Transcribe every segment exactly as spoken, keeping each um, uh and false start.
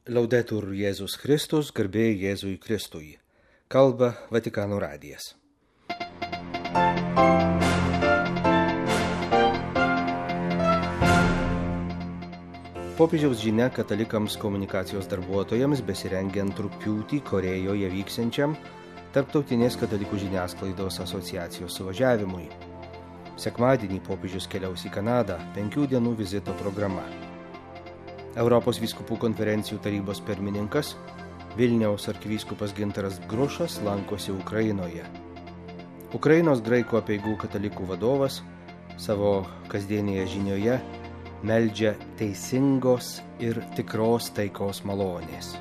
Laudetur Jėzus Kristus, garbė Jėzui Kristui. Kalba Vatikano radijas. Popiežiaus žinia katalikams komunikacijos darbuotojams besirengiant rugpjūtį Korėjoje vyksiančiam Tarptautinės katalikų žiniasklaidos asociacijos suvažiavimui. Sekmadienį popiežius keliaus į Kanadą, penkių dienų vizito programa. Europos vyskupų konferencijų tarybos pirmininkas Vilniaus arkivyskupas Gintaras Grušas lankosi Ukrainoje. Ukrainos graikų apeigų katalikų vadovas savo kasdienėje žinioje meldžia teisingos ir tikros taikos malonės.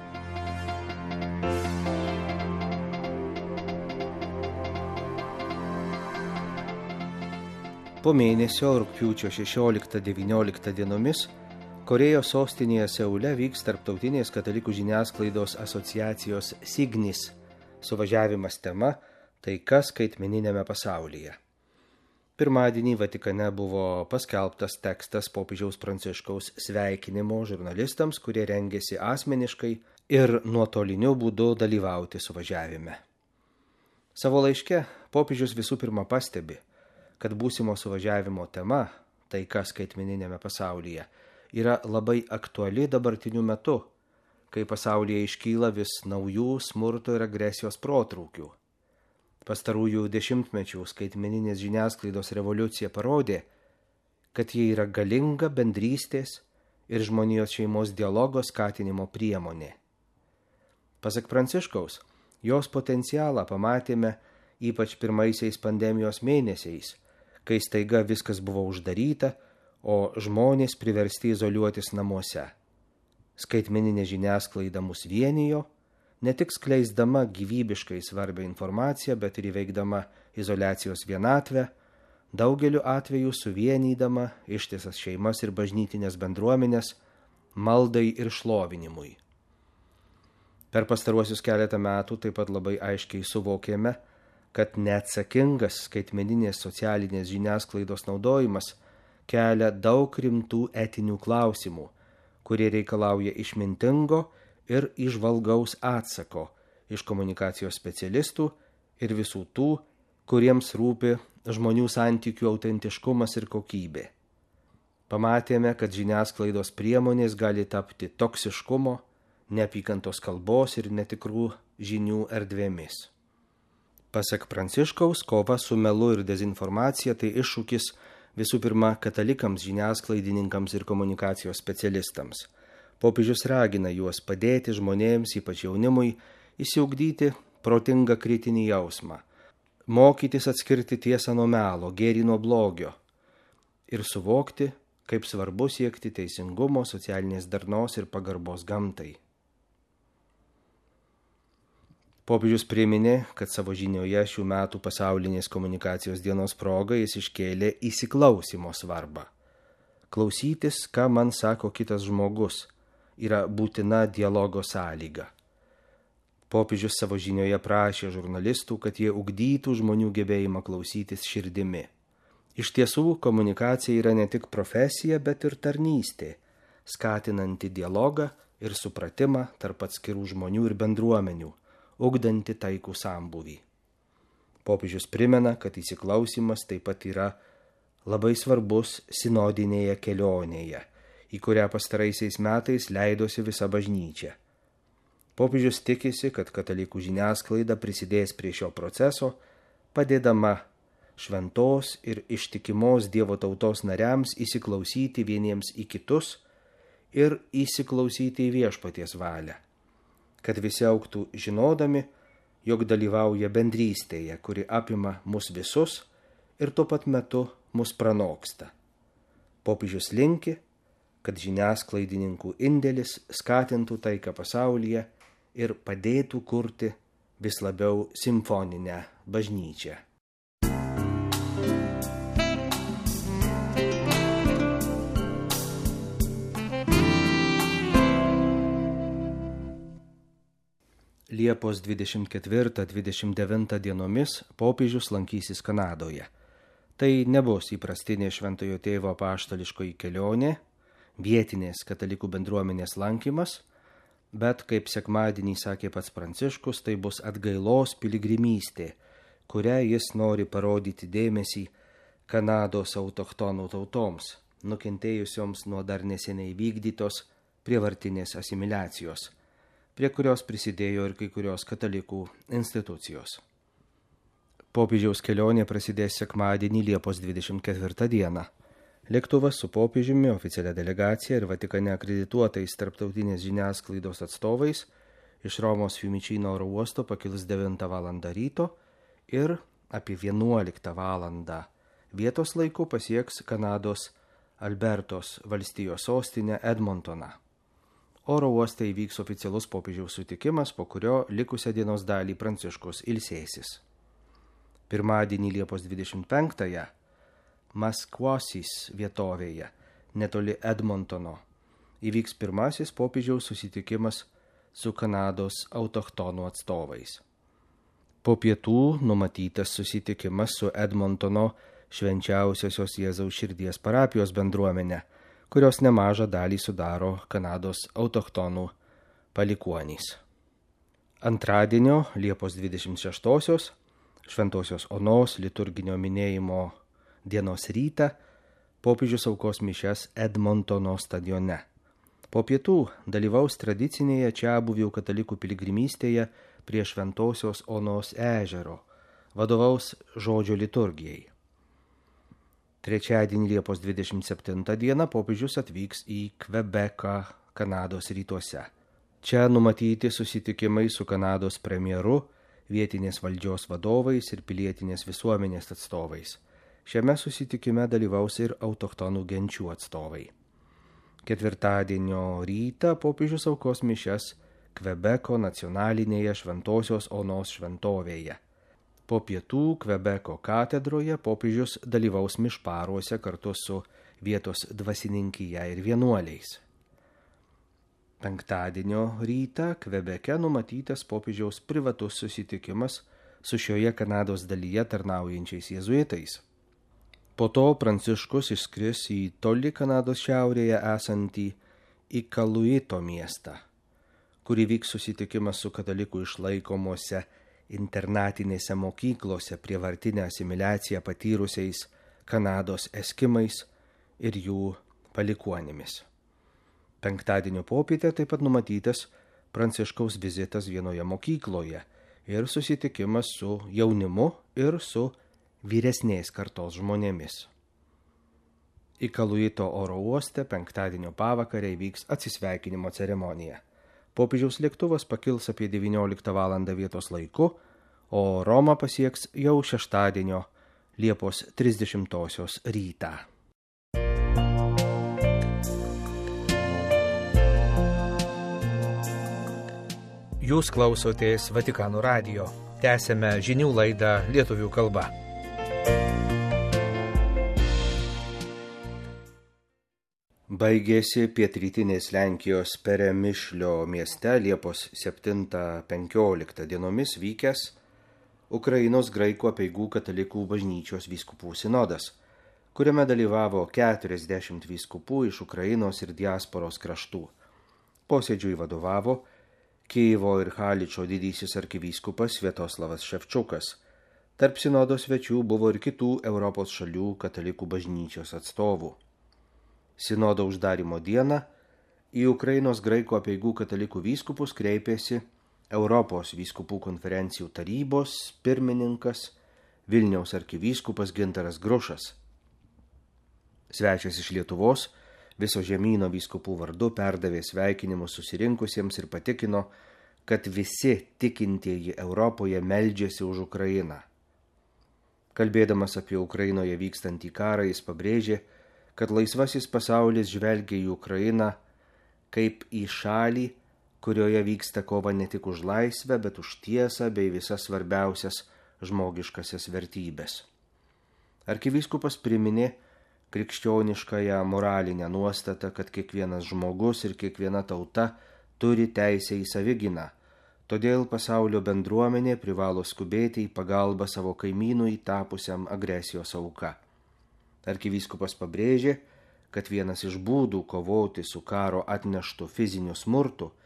Po mėnesio rugpjūčio šešioliktą devynioliktą dienomis Korėjos sostinėje Seule vyks Tarptautinės katalikų žiniasklaidos asociacijos Signis suvažiavimas tema Taika skaitmeniniame pasaulyje. Pirmadienį Vatikane buvo paskelbtas tekstas popiežiaus Pranciškaus sveikinimo žurnalistams, kurie rengėsi asmeniškai ir nuotoliniu būdu dalyvauti suvažiavime. Savo laiške popiežius visų pirma pastebi, kad būsimo suvažiavimo tema Taika skaitmeniniame pasaulyje yra labai aktuali dabartiniu metu, kai pasaulyje iškyla vis naujų smurto ir agresijos protrūkių. Pastarųjų dešimtmečių skaitmeninės žiniasklaidos revoliucija parodė, kad ji yra galinga bendrystės ir žmonijos šeimos dialogo skatinimo priemonė. Pasak Pranciškaus, jos potencialą pamatėme ypač pirmaisiais pandemijos mėnesiais, kai staiga viskas buvo uždaryta, o žmonės priversti izoliuotis namuose. Skaitmeninė žiniasklaida mus vienijo, ne tik skleisdama gyvybiškai svarbią informaciją, bet ir įveikdama izoliacijos vienatvę, daugeliu atveju suvienydama ištisas šeimas ir bažnytinės bendruomenės maldai ir šlovinimui. Per pastaruosius keletą metų taip pat labai aiškiai suvokėme, kad neatsakingas skaitmeninės socialinės žiniasklaidos naudojimas kelia daug rimtų etinių klausimų, kurie reikalauja išmintingo ir įžvalgaus atsako iš komunikacijos specialistų ir visų tų, kuriems rūpi žmonių santykių autentiškumas ir kokybė. Pamatėme, kad žiniasklaidos priemonės gali tapti toksiškumo, neapykantos kalbos ir netikrų žinių erdvėmis. Pasak Pranciškaus, kova su melu ir dezinformacija tai iššūkis visų pirma katalikams, žiniasklaidininkams ir komunikacijos specialistams. Popiežius ragina juos padėti žmonėms, ypač jaunimui, išsiugdyti protingą kritinį jausmą, mokytis atskirti tiesą nuo melo, gėrį nuo blogio ir suvokti, kaip svarbu siekti teisingumo, socialinės darnos ir pagarbos gamtai. Popiežius priminė, kad savo žinioje šių metų pasaulinės komunikacijos dienos proga jis iškėlė įsiklausymo svarbą. Klausytis, ką man sako kitas žmogus, yra būtina dialogo sąlyga. Popiežius savo žinioje prašė žurnalistų, kad jie ugdytų žmonių gebėjimą klausytis širdimi. Iš tiesų, komunikacija yra ne tik profesija, bet ir tarnystė, skatinanti dialogą ir supratimą tarp atskirų žmonių ir bendruomenių, ugdanti taikų sambūvį. Popiežius primena, kad įsiklausymas taip pat yra labai svarbus sinodinėje kelionėje, į kurią pastaraisiais metais leidosi visa bažnyčia. Popiežius tikisi, kad katalikų žiniasklaida prisidės prie šio proceso, padėdama šventos ir ištikimos Dievo tautos nariams įsiklausyti vieniems į kitus ir įsiklausyti į viešpaties valią, kad visi augtų žinodami, jog dalyvauja bendrystėje, kuri apima mus visus ir tuo pat metu mus pranoksta. Popiežius linki, kad žiniasklaidininkų indėlis skatintų taiką pasaulyje ir padėtų kurti vis labiau simfoninę bažnyčią. Liepos dvidešimt ketvirtą dvidešimt devintą dienomis popiežius lankysis Kanadoje. Tai nebus įprastinė šventojo tėvo apaštališkoji kelionė, vietinės katalikų bendruomenės lankymas, Bet, kaip sekmadienį sakė pats Pranciškus, tai bus atgailos piligrimystė, kuria jis nori parodyti dėmesį Kanados autochtonų tautoms, nukentėjusioms nuo dar neseniai vykdytos prievartinės asimiliacijos, prie kurios prisidėjo ir kai kurios katalikų institucijos. Popiežiaus kelionė prasidės sekmadienį Liepos dvidešimt ketvirtą dieną. Lėktuvas su popiežiumi, oficialia delegacija ir Vatikane akredituotais tarptautinės žiniasklaidos atstovais iš Romos Fiumicino oro uosto pakils devintą valandą ryto ir apie vienuoliktą valandą vietos laiku pasieks Kanados Albertos valstijos sostinę Edmontoną. Oro uoste įvyks oficialus popiežiaus sutikimas, po kurio likusią dienos dalį Pranciškus ilsėsis. Pirmadienį Liepos dvidešimt penktąją Maskvosis vietovėje, netoli Edmontono, įvyks pirmasis popiežiaus susitikimas su Kanados autochtonų atstovais. Po pietų numatytas susitikimas su Edmontono Švenčiausiosios Jėzaus širdies parapijos bendruomenė, kurios nemažą dalį sudaro Kanados autochtonų palikuonys. Antradienio Liepos dvidešimt šeštosios Šventosios Onos liturginio minėjimo dienos rytą popiežius aukos mišias Edmontono stadione. Po pietų dalyvaus tradicinėje čiabuvių katalikų piligrimystėje prie Šventosios Onos ežero, vadovaus žodžio liturgijai. Trečiadienį Liepos dvidešimt septintą dieną popiežius atvyks į Kvebeką, Kanados rytuose. Čia numatyti susitikimai su Kanados premjeru, vietinės valdžios vadovais ir pilietinės visuomenės atstovais. Šiame susitikime dalyvaus ir autochtonų genčių atstovai. Ketvirtadienio rytą popiežius aukos mišias Kvebeko nacionalinėje Šventosios Onos šventovėje. Po pietų Kvebeko katedroje popiežius dalyvaus mišparuose kartu su vietos dvasininkija ir vienuoliais. Penktadienio rytą Kvebeke numatytas popiežiaus privatus susitikimas su šioje Kanados dalyje tarnaujančiais jėzuitais. Po to Pranciškus išskris į toli Kanados šiaurėje esantį Ikaluito miestą, kur įvyks susitikimas su katalikų išlaikomuose internatinėse mokyklose prievartinę asimiliaciją patyrusiais Kanados eskimais ir jų palikuonimis. Penktadienio popietę taip pat numatytas Pranciškaus vizitas vienoje mokykloje ir susitikimas su jaunimu ir su vyresnės kartos žmonėmis. Ikaluito oro uoste penktadienio pavakarę įvyks atsisveikinimo ceremonija. Popiežiaus lėktuvas pakils apie devynioliktą valandą vietos laiku, o Romą pasieks jau šeštadienio Liepos trisdešimtosios rytą. Jūs klausotės Vatikano radijo. Tęsėme žinių laidą lietuvių kalba. Baigėsi pietrytinės Lenkijos Peremišlio mieste Liepos septintą penkioliktą dienomis vykęs Ukrainos graikų apeigų katalikų bažnyčios vyskupų sinodas, kuriame dalyvavo keturiasdešimt vyskupų iš Ukrainos ir diasporos kraštų. Posėdžiui vadovavo Kijevo ir Haličo didysis arkivyskupas Sviatoslavas Ševčukas. Tarp sinodo svečių buvo ir kitų Europos šalių katalikų bažnyčios atstovų. Sinodo uždarimo dieną į Ukrainos graikų apeigų katalikų vyskupus kreipėsi Europos vyskupų konferencijų tarybos pirmininkas Vilniaus arkivyskupas Gintaras Grušas. Svečias iš Lietuvos viso žemyno vyskupų vardu perdavė sveikinimus susirinkusiems ir patikino, kad visi tikintieji Europoje meldžiasi už Ukrainą. Kalbėdamas apie Ukrainoje vykstantį karą, jis pabrėžė, kad laisvasis pasaulis žvelgia į Ukrainą kaip į šalį, kurioje vyksta kova ne tik už laisvę, bet už tiesą bei visas svarbiausias žmogiškasias vertybės. Arkivyskupas priminė krikščioniškąją moralinę nuostatą, kad kiekvienas žmogus ir kiekviena tauta turi teisę į savigyną, todėl pasaulio bendruomenė privalo skubėti į pagalbą savo kaimynui tapusiam agresijos auka. Arkivyskupas pabrėžė, kad vienas iš būdų kovoti su karo atneštu fiziniu smurtu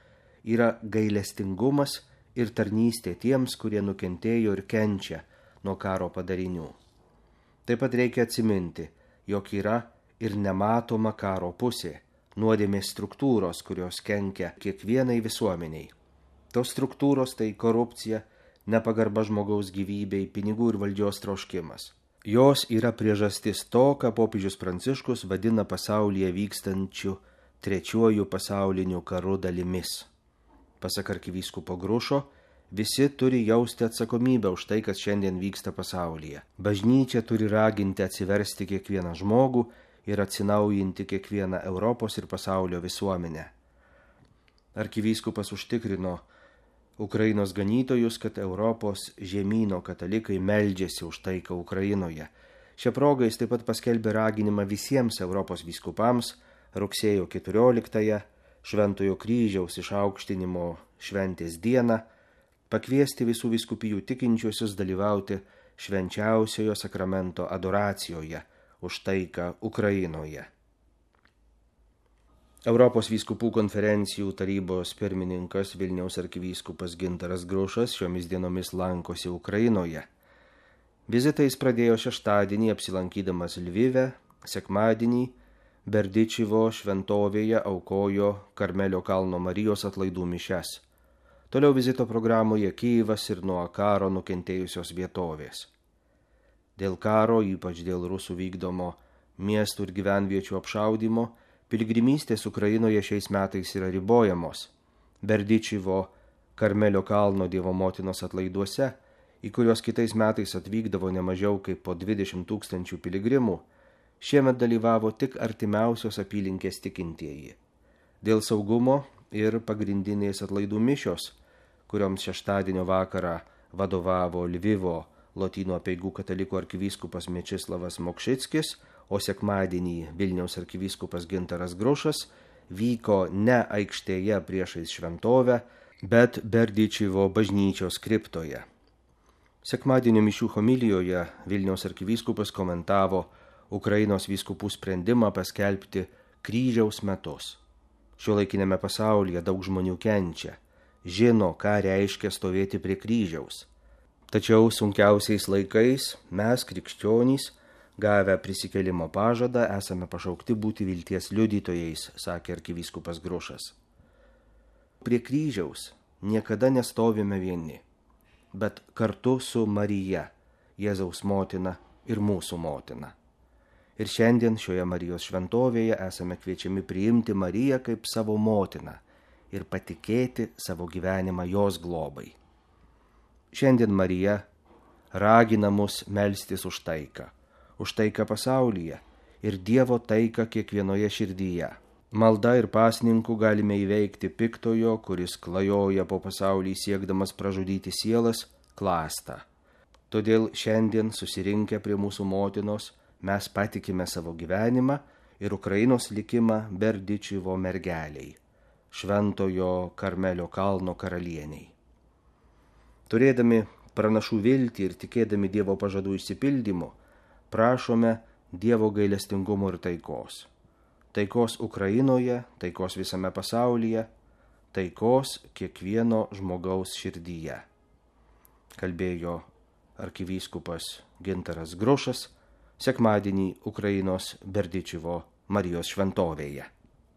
yra gailestingumas ir tarnystė tiems, kurie nukentėjo ir kenčia nuo karo padarinių. Taip pat reikia atsiminti, jog yra ir nematoma karo pusė, nuodėmės struktūros, kurios kenkia kiekvienai visuomeniai. Tos struktūros tai korupcija, nepagarba žmogaus gyvybei, pinigų ir valdžios troškimas. Jos yra priežastis to, ką popiežius Pranciškus vadina pasaulyje vykstančiu trečiuoju pasauliniu karu dalimis. Pasak arkivyskupo Grušo, visi turi jausti atsakomybę už tai, kas šiandien vyksta pasaulyje. Bažnyčia turi raginti atsiversti kiekvieną žmogų ir atsinaujinti kiekvieną Europos ir pasaulio visuomenę. Arkivyskupas užtikrino Ukrainos ganytojus, kad Europos žemyno katalikai meldžiasi už taiką Ukrainoje. Šią progą jis taip pat paskelbė raginimą visiems Europos vyskupams rugsėjo keturioliktąją, Šventojo kryžiaus išaukštinimo šventės dieną, pakviesti visų vyskupijų tikinčiuosius dalyvauti švenčiausiojo sakramento adoracijoje už taiką Ukrainoje. Europos vyskupų konferencijų tarybos pirmininkas Vilniaus arkivyskupas Gintaras Grušas šiomis dienomis lankosi Ukrainoje. Vizitą jis pradėjo šeštadienį apsilankydamas Lvive, sekmadienį Berdičivo šventovėje aukojo Karmelio kalno Marijos atlaidų mišias. Toliau vizito programoje Kyjivas ir nuo karo nukentėjusios vietovės. Dėl karo, ypač dėl rusų vykdomo miestų ir gyvenviečių apšaudymo, piligrimystės Ukrainoje šiais metais yra ribojamos. Berdičivo Karmelio kalno Dievo motinos atlaiduose, į kuriuos kitais metais atvykdavo ne mažiau kaip po dvidešimt tūkstančių piligrimų, šiemet dalyvavo tik artimiausios apylinkės tikintieji. Dėl saugumo ir pagrindinės atlaidų mišios, kurioms šeštadienio vakarą vadovavo Lvivo Lotynų apeigų katalikų arkivyskupas Mečislavas Mokšickis, o sekmadienį Vilniaus arkivyskupas Gintaras Grušas, vyko ne aikštėje priešais šventovę, bet Berdičivo bažnyčios kriptoje. Sekmadienio mišių homilijoje Vilniaus arkivyskupas komentavo Ukrainos vyskupų sprendimą paskelbti kryžiaus metus. Šiuolaikinėme pasaulyje daug žmonių kenčia, žino, ką reiškia stovėti prie kryžiaus. Tačiau sunkiausiais laikais mes, krikščionys, gavę prisikėlimo pažadą, esame pašaukti būti vilties liudytojais, sakė arkivyskupas Grušas. Prie kryžiaus niekada nestovime vieni, bet kartu su Marija, Jėzaus motina ir mūsų motina. Ir šiandien šioje Marijos šventovėje esame kviečiami priimti Mariją kaip savo motiną ir patikėti savo gyvenimą jos globai. Šiandien Marija ragina mus melstis už taiką, už taiką pasaulyje ir Dievo taiką kiekvienoje širdyje. Malda ir pasninku galime įveikti piktojo, kuris klajoja po pasaulį siekdamas pražudyti sielas, klastą. Todėl šiandien susirinkę prie mūsų motinos, mes patikime savo gyvenimą ir Ukrainos likimą Berdičivo mergeliai, Šventojo Karmelio kalno karalieniai. Turėdami pranašų viltį ir tikėdami Dievo pažadų išsipildymu, prašome Dievo gailestingumo ir taikos. Taikos Ukrainoje, taikos visame pasaulyje, taikos kiekvieno žmogaus širdyje. Kalbėjo arkivyskupas Gintaras Grušas, sekmadienį Ukrainos Berdičivo Marijos šventovėje.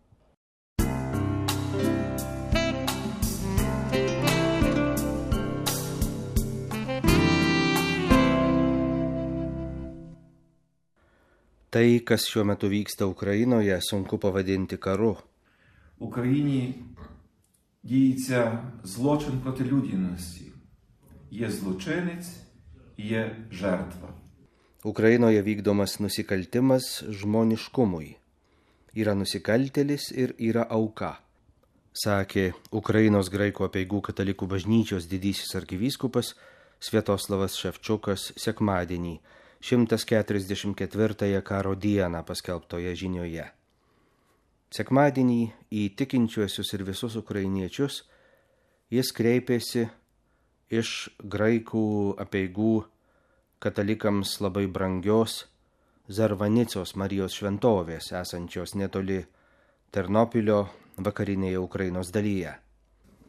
Tai, kas šiuo metu vyksta Ukrainoje, sunku pavadinti karu. В Україні діється злочин проти людяності. Є злочинець, є жертва. Ukrainoje vykdomas nusikaltimas žmoniškumui. Yra nusikaltėlis ir yra auka, sakė Ukrainos graikų apeigų katalikų bažnyčios didysis arkivyskupas Sviatoslavas Ševčiukas sekmadienį, šimtas keturiasdešimt ketvirtąją karo dieną paskelbtoje žinioje. Sekmadienį į tikinčiuosius ir visus ukrainiečius jis kreipėsi iš graikų apeigų katalikams labai brangios Zarvanicos Marijos šventovės, esančios netoli Ternopilio vakarinėje Ukrainos dalyje.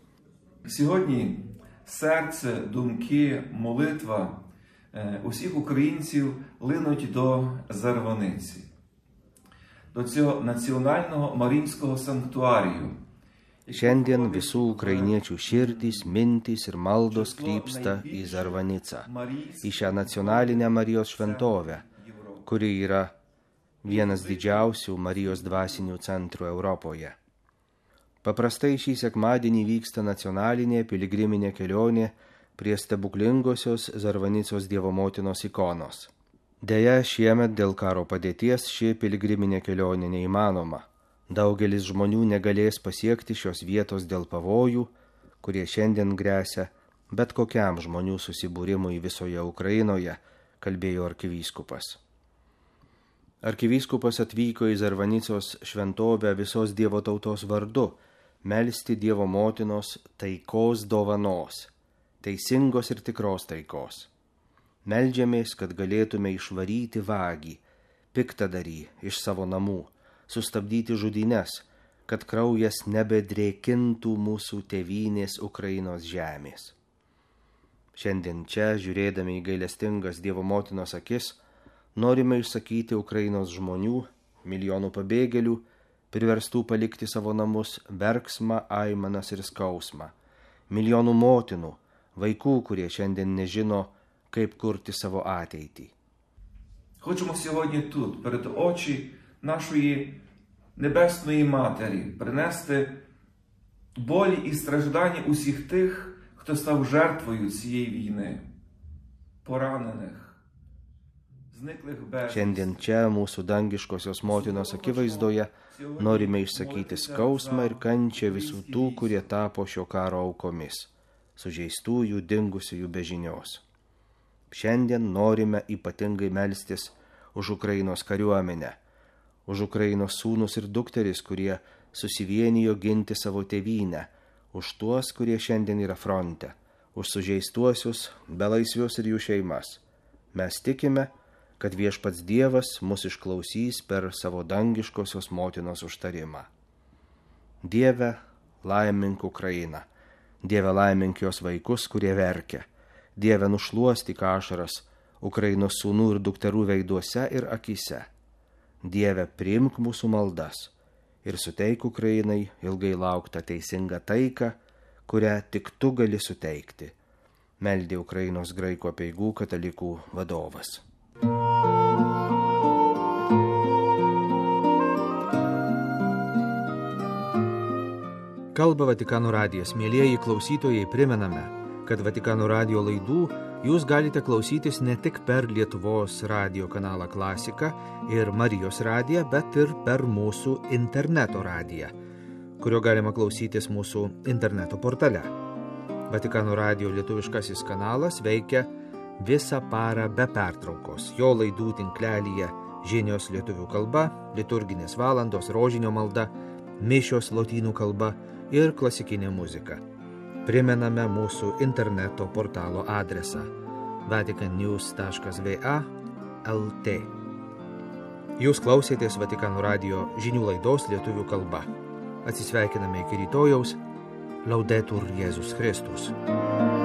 Сьогодні серце, думки, молитва усіх українців линуть до Зарваниці, до цього національного Марінського санктуарію. Šiandien visų ukrainiečių širdys, mintys ir maldos krypsta į Zarvanicą, į šią nacionalinę Marijos šventovę, kuri yra vienas didžiausių Marijos dvasinių centrų Europoje. Paprastai šį sekmadienį vyksta nacionalinė piligriminė kelionė prie stebuklingosios Zarvanicos Dievo motinos ikonos. Deja, šiemet dėl karo padėties ši piligriminė kelionė neįmanoma. Daugelis žmonių negalės pasiekti šios vietos dėl pavojų, kurie šiandien gresia bet kokiam žmonių susibūrimui visoje Ukrainoje, kalbėjo arkivyskupas. Arkivyskupas atvyko į Zarvanicos šventovę visos Dievo tautos vardu, melsti Dievo motinos taikos dovanos, teisingos ir tikros taikos. Meldžiamės, kad galėtume išvaryti vagį, piktadarį iš savo namų, sustabdyti žudynes, kad kraujas nebedrėkintų mūsų tėvynės Ukrainos žemės. Šiandien čia, žiūrėdami į gailestingas Dievo motinos akis, norime išsakyti Ukrainos žmonių, milijonų pabėgėlių, priverstų palikti savo namus, verksmą, aimanas ir skausmą, milijonų motinų, vaikų, kurie šiandien nežino, kaip kurti savo ateitį. Хочемо сьогодні тут, перед очі нашої Небесної Матері, принести болі і страждання усіх тих, хто став жертвою цієї війни, поранених, zniklих безвісти. Šiandien čia mūsų dangiškosios motinos akivaizdoje norime išsakyti skausmą ir kančią visų tų, kurie tapo šio karo aukomis, sužeistųjų, dingusiųjų be žinios. Šiandien norime ypatingai melstis už Ukrainos kariuomenę, už Ukrainos sūnus ir dukteris, kurie susivienijo ginti savo tėvynę, už tuos, kurie šiandien yra fronte, už sužeistuosius, belaisvius ir jų šeimas. Mes tikime, kad viešpats Dievas mus išklausys per savo dangiškosios motinos užtarimą. Dieve, laimink Ukrainą, Dieve, laimink jos vaikus, kurie verkia, Dieve, nušluostyk ašaras Ukrainos sūnų ir dukterų veiduose ir akyse. Dieve, priimk mūsų maldas ir suteik Ukrainai ilgai lauktą teisingą taiką, kurią tik tu gali suteikti, meldė Ukrainos graikų apeigų katalikų vadovas. Kalba Vatikano radijas. Mielieji klausytojai, primename, kad Vatikano radijo laidų jūs galite klausytis ne tik per Lietuvos radijo kanalą Klasika ir Marijos radiją, bet ir per mūsų interneto radiją, kurio galima klausytis mūsų interneto portale. Vatikano radijo lietuviškasis kanalas veikia visą parą be pertraukos. Jo laidų tinklelyje žinios lietuvių kalba, liturginės valandos, rožinio malda, mišios lotynų kalba ir klasikinė muzika. Primename mūsų interneto portalo adresą vatican news taškas v a taškas l t. Jūs klausėtės Vatikano radijo žinių laidos lietuvių kalba. Atsisveikiname iki rytojaus. Laudetur Jėzus Kristus.